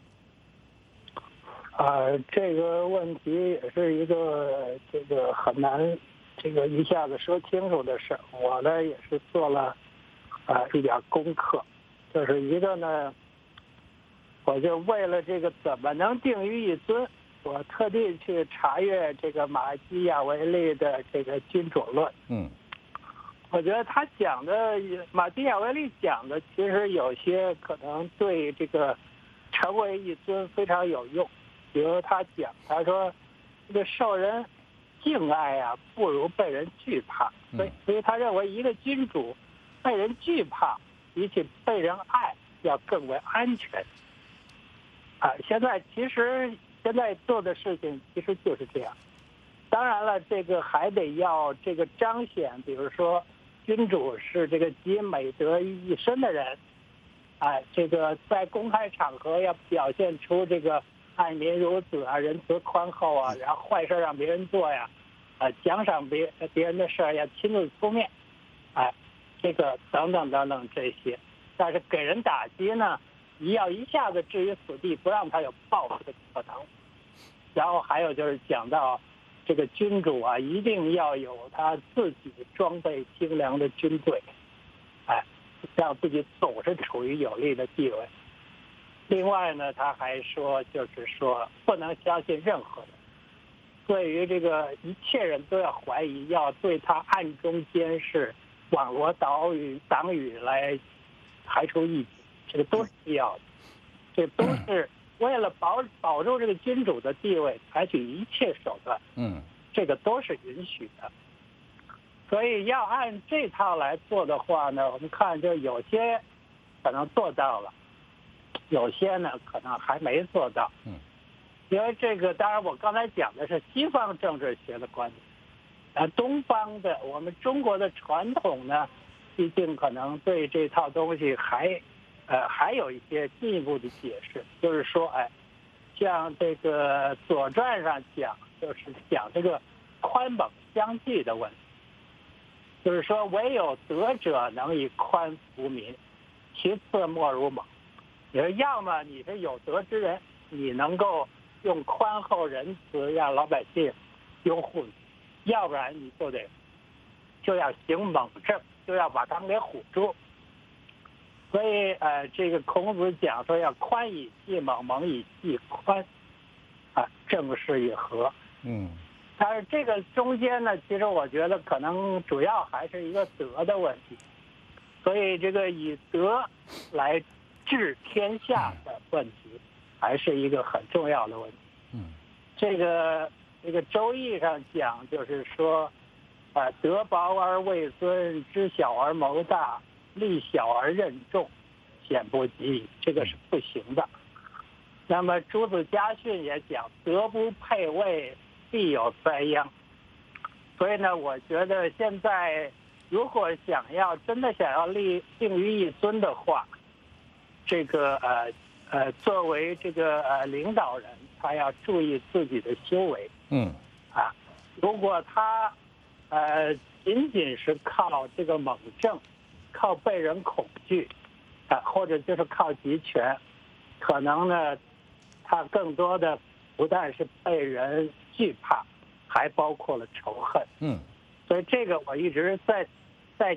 啊，这个问题也是一个这个很难这个一下子说清楚的事。我呢也是做了。啊，一点功课，就是一个呢，我就为了这个怎么能定于一尊，我特地去查阅这个马基雅维利的这个君主论。嗯，我觉得他讲的马基雅维利讲的，其实有些可能对这个成为一尊非常有用。比如他讲，他说这个受人敬爱啊，不如被人惧怕。所以，所以他认为一个君主被人惧怕，比起被人爱要更为安全。啊，现在其实现在做的事情其实就是这样。当然了，这个还得要这个彰显，比如说，君主是这个集美德于一身的人，哎，这个在公开场合要表现出这个爱民如子啊，仁慈宽厚啊，然后坏事让别人做呀，啊，奖赏别别人的事儿要亲自出面，哎。这个等等等等这些，但是给人打击呢，你要一下子置于死地，不让他有报复的可能。然后还有就是讲到这个君主啊，一定要有他自己装备精良的军队，哎，让自己总是处于有利的地位。另外呢，他还说，就是说不能相信任何人，对于这个一切人都要怀疑，要对他暗中监视。网罗岛屿党羽来排除异己，这个都是必要的，这都是为了保保住这个君主的地位，采取一切手段，嗯，这个都是允许的。所以要按这套来做的话呢，我们看就有些可能做到了，有些呢可能还没做到，嗯，因为这个当然我刚才讲的是西方政治学的观点。呃，东方的我们中国的传统呢，毕竟可能对这套东西还，呃，还有一些进一步的解释，就是说，哎，像这个《左传》上讲，就是讲这个宽猛相济的问题，就是说唯有德者能以宽服民，其次莫如猛。你说，要么你是有德之人，你能够用宽厚仁慈让老百姓拥护你。要不然你就得就要行猛政，就要把他们给唬住。所以呃，这个孔子讲说要宽以济猛，猛以济宽，啊，正是以和。嗯，但是这个中间呢，其实我觉得可能主要还是一个德的问题。所以这个以德来治天下的问题，还是一个很重要的问题。嗯，这个。这个《周易》上讲，就是说，啊、呃，德薄而位尊，知小而谋大，力小而任重，险不及矣。这个是不行的。那么《朱子家训》也讲，德不配位，必有灾殃。所以呢，我觉得现在如果想要真的想要立定于一尊的话，这个呃呃，作为这个呃领导人，他要注意自己的修为。嗯，啊，如果他，呃，仅仅是靠这个猛政，靠被人恐惧，啊，或者就是靠集权，可能呢，他更多的不但是被人惧怕，还包括了仇恨。嗯，所以这个我一直在在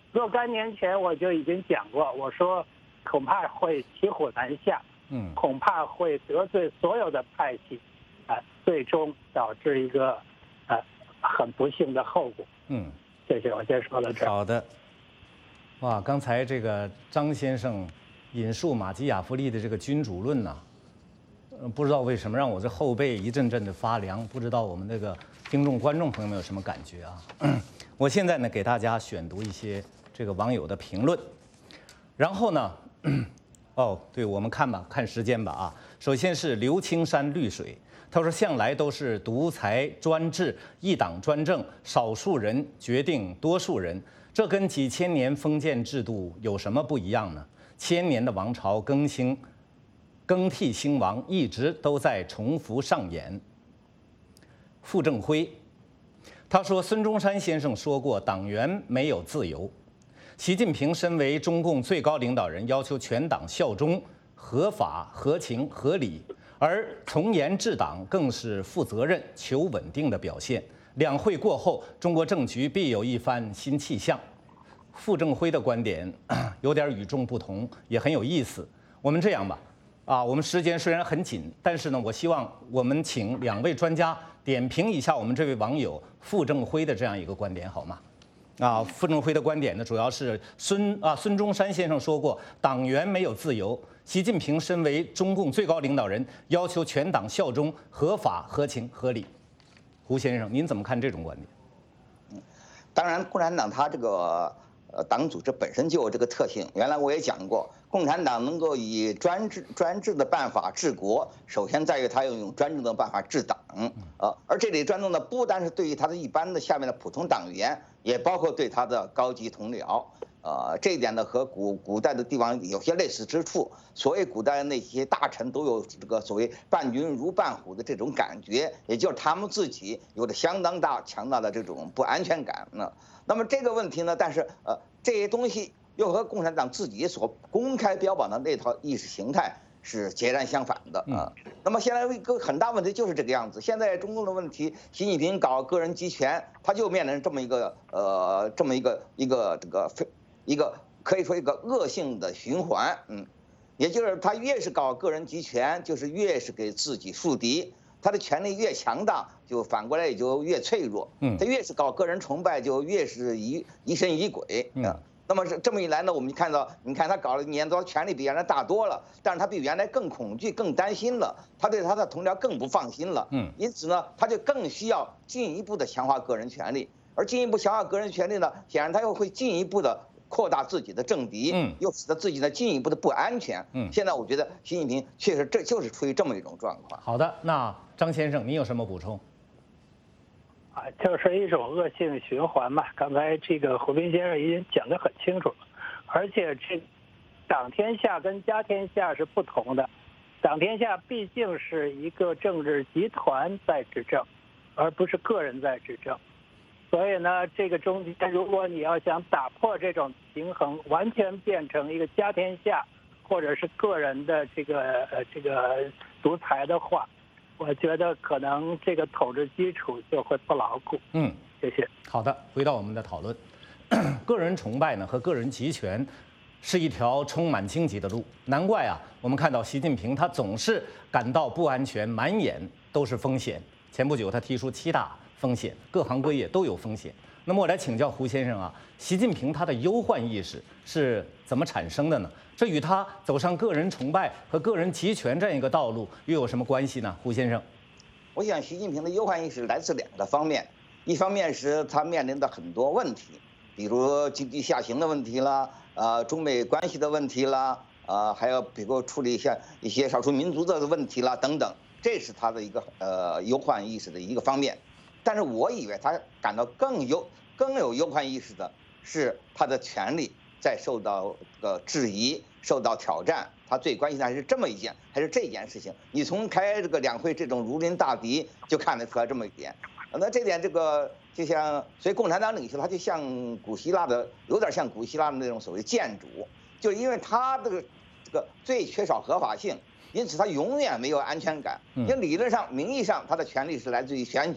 若干年前我就已经讲过，我说恐怕会骑虎难下， 嗯， 恐怕会得罪所有的派系，啊、呃，最终导致一个呃很不幸的后果。 嗯， 谢谢，我先说到这儿。 好的。哇，刚才这个张先生引述马基雅夫利的这个君主论呐、啊，不知道为什么让我这后背一阵阵的发凉，不知道我们那个听众观众朋友们有什么感觉啊？我现在呢给大家选读一些这个网友的评论，然后呢，哦，对，我们看吧，看时间吧啊。首先是刘青山绿水，他说向来都是独裁专制、一党专政，少数人决定多数人，这跟几千年封建制度有什么不一样呢？千年的王朝更新、更替兴亡，一直都在重复上演。傅正辉，他说孙中山先生说过，党员没有自由。习近平身为中共最高领导人，要求全党效忠、合法、合情、合理，而从严治党更是负责任、求稳定的表现。两会过后，中国政局必有一番新气象。傅正辉的观点有点与众不同，也很有意思。我们这样吧，啊，我们时间虽然很紧，但是呢，我希望我们请两位专家点评一下我们这位网友傅正辉的这样一个观点，好吗？啊，傅正辉的观点呢，主要是孙啊孙中山先生说过，党员没有自由。习近平身为中共最高领导人，要求全党效忠、合法、合情、合理。胡先生，您怎么看这种观点？ 嗯，当然，共产党它这个呃党组织本身就有这个特性。原来我也讲过，共产党能够以专制专制的办法治国，首先在于它要用专政的办法治党。呃，而这里专政呢，不单是对于他的一般的下面的普通党员，也包括对他的高级同僚。呃，这一点呢和古古代的地方有些类似之处。所谓古代那些大臣都有这个所谓伴君如伴虎的这种感觉，也就是他们自己有着相当大强大的这种不安全感呢。那么这个问题呢，但是呃这些东西又和共产党自己所公开标榜的那套意识形态是截然相反的啊。那么现在一个很大问题就是这个样子。现在中共的问题，习近平搞个人集权，他就面临这么一个呃这么一个一个这个非。一个可以说一个恶性的循环，嗯，也就是他越是搞个人集权，就是越是给自己树敌，他的权力越强大，就反过来也就越脆弱，嗯，他越是搞个人崇拜，就越是疑疑神疑鬼，嗯，那么是这么一来呢，我们看到，你看他搞了一年多，权力比原来大多了，但是他比原来更恐惧、更担心了，他对他的同僚更不放心了，嗯，因此呢，他就更需要进一步的强化个人权利，而进一步强化个人权利呢，显然他又会进一步的扩大自己的政敌，嗯，又使得自己呢进一步的不安全，嗯，现在我觉得习近平确实这就是处于这么一种状况。 好的，那张先生，您有什么补充？ 啊，就是一种恶性循环嘛。刚才这个胡斌先生已经讲得很清楚了，而且这党天下跟家天下是不同的，党天下毕竟是一个政治集团在执政，而不是个人在执政。所以呢，这个中间，如果你要想打破这种平衡，完全变成一个家天下，或者是个人的这个呃这个独裁的话，我觉得可能这个统治基础就会不牢固。 嗯， 谢谢。 好的，回到我们的讨论，个人崇拜呢和个人集权是一条充满荆棘的路，难怪啊，我们看到习近平他总是感到不安全，满眼都是风险。前不久他提出七大风险，各行各业都有风险。那么我来请教胡先生啊，习近平他的忧患意识是怎么产生的呢？这与他走上个人崇拜和个人集权这样一个道路又有什么关系呢？胡先生， 我想习近平的忧患意识来自两个方面，一方面是他面临的很多问题，比如经济下行的问题啦，呃，中美关系的问题啦，呃，还有比如处理一下一些少数民族的问题啦等等。这是他的一个呃忧患意识的一个方面，但是我以为他感到更忧更有忧患意识的是他的权利在受到呃质疑、受到挑战。他最关心的还是这么一件，还是这件事情。你从开这个两会这种如临大敌就看得出来这么一点。那这点这个就像，所以共产党领袖他就像古希腊的，有点像古希腊的那种所谓建主，就因为他这个这个最缺少合法性。因此，他永远没有安全感。因为理论上、名义上，他的权利是来自于选举，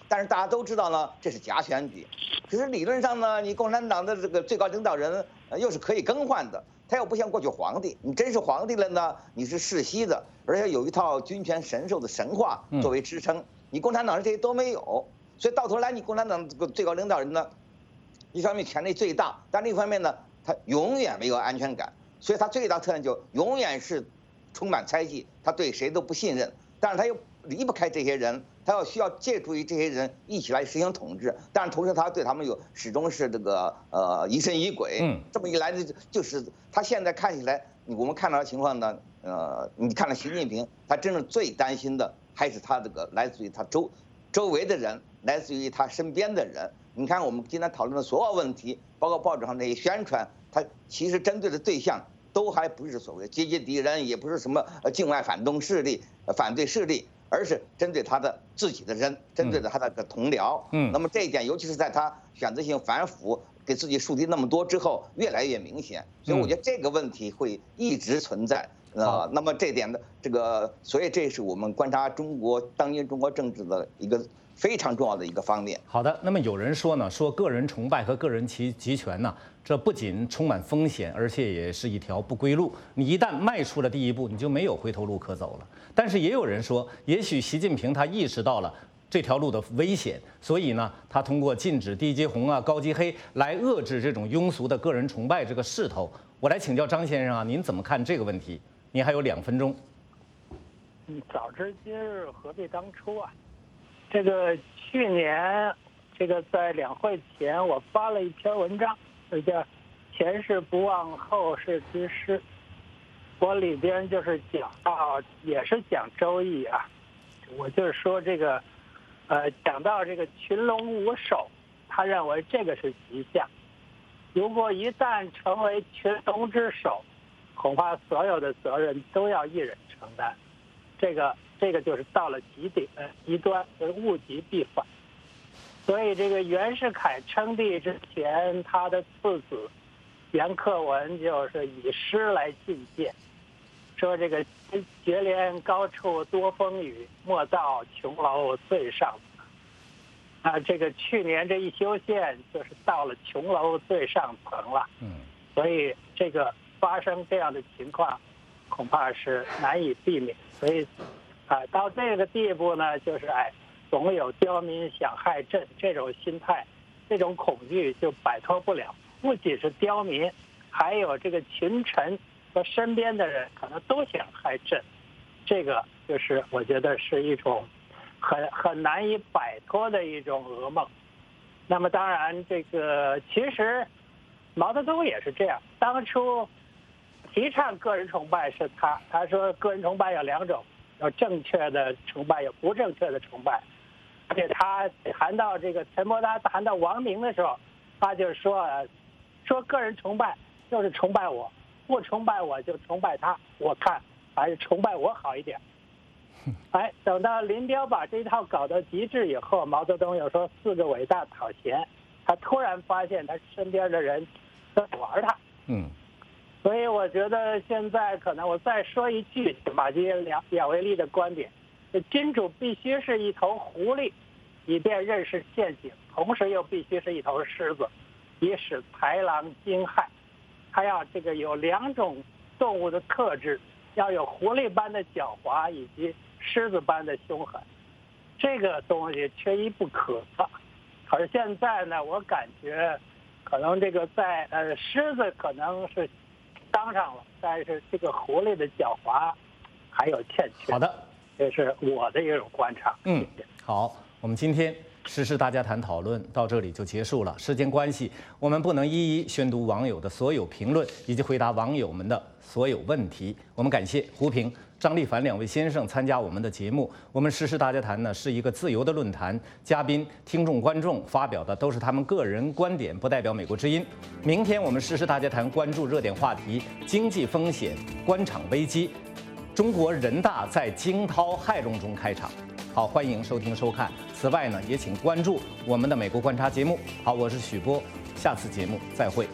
但是大家都知道呢，这是假选举。可是理论上呢，你共产党的这个最高领导人又是可以更换的，他又不像过去皇帝，你真是皇帝了呢，你是世袭的，而且有一套君权神授的神话作为支撑。你共产党人这些都没有，所以到头来你共产党这个最高领导人呢，一方面权力最大，但另一方面呢，他永远没有安全感，所以他最大特点就永远是充满猜忌，他对谁都不信任，但是他又离不开这些人，他要需要借助于这些人一起来实行统治，但是同时他对他们有始终是这个呃疑神疑鬼。嗯，这么一来呢，就是他现在看起来，我们看到的情况呢，呃，你看到习近平，他真正最担心的还是他这个来自于他周周围的人，来自于他身边的人。你看我们今天讨论的所有问题，包括报纸上那些宣传，他其实针对的对象都还不是所谓阶级敌人，也不是什么呃境外反动势力、反对势力。而是针对他的自己的人，针对的他的个同僚。嗯，那么这一点，尤其是在他选择性反腐给自己树敌那么多之后，越来越明显。所以我觉得这个问题会一直存在。呃，那么这点的这个，所以这是我们观察中国当今中国政治的一个非常重要的一个方面。 好的，那么有人说呢，说个人崇拜和个人集集权呢，这不仅充满风险，而且也是一条不归路。你一旦迈出了第一步，你就没有回头路可走了。但是也有人说，也许习近平他意识到了这条路的危险，所以呢，他通过禁止低级红啊、高级黑来遏制这种庸俗的个人崇拜这个势头。我来请教张先生啊，您怎么看这个问题？您还有两分钟。 嗯，早知今日何必当初啊！这个去年，这个在两会前，我发了一篇文章，叫《前事不忘，后事之师》。我里边就是讲到，也是讲周易啊。我就是说这个，呃，讲到这个群龙无首，他认为这个是吉祥。如果一旦成为群龙之首，恐怕所有的责任都要一人承担。这个这个就是到了极点极端，就是物极必反。所以这个袁世凯称帝之前，他的次子袁克文就是以诗来进谏，说这个绝莲高处多风雨，莫到琼楼最上层。啊，这个去年这一修宪就是到了琼楼最上层了。嗯，所以这个发生这样的情况，恐怕是难以避免。所以，啊，到这个地步呢，就是哎，总有刁民想害朕这种心态，这种恐惧就摆脱不了。不仅是刁民，还有这个群臣和身边的人，可能都想害朕。这个就是我觉得是一种很很难以摆脱的一种噩梦。那么当然，这个其实毛泽东也是这样，当初提倡个人崇拜是他，他说个人崇拜有两种，有正确的崇拜，有不正确的崇拜。而且他谈到这个陈伯达谈到王明的时候，他就说说个人崇拜就是崇拜我，不崇拜我就崇拜他，我看还是崇拜我好一点。哎，等到林彪把这套搞到极致以后，毛泽东又说四个伟大讨嫌，他突然发现他身边的人在玩他。嗯。所以我觉得现在可能我再说一句马基雅雅维利的观点，君主必须是一头狐狸，以便认识陷阱，同时又必须是一头狮子，以使豺狼惊骇。他要这个有两种动物的特质，要有狐狸般的狡猾，以及狮子般的凶狠，这个东西缺一不可。而现在呢，我感觉可能这个在呃狮子可能是当上了，但是这个狐狸的狡猾还有欠缺。 好的， 这是我的一种观察。 嗯，好，我们今天时事大家谈讨论到这里就结束了。时间关系，我们不能一一宣读网友的所有评论，以及回答网友们的所有问题。我们感谢胡平、张立凡两位先生参加我们的节目。我们时事大家谈呢是一个自由的论坛，嘉宾、听众、观众发表的都是他们个人观点，不代表美国之音。明天我们时事大家谈关注热点话题：经济风险、官场危机。中国人大在惊涛骇浪中开场。好，欢迎收听收看。此外呢，也请关注我们的美国观察节目。好，我是许波，下次节目再会。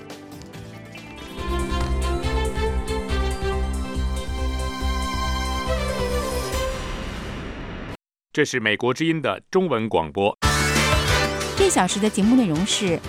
这是美国之音的中文广播。 小时的节目内容是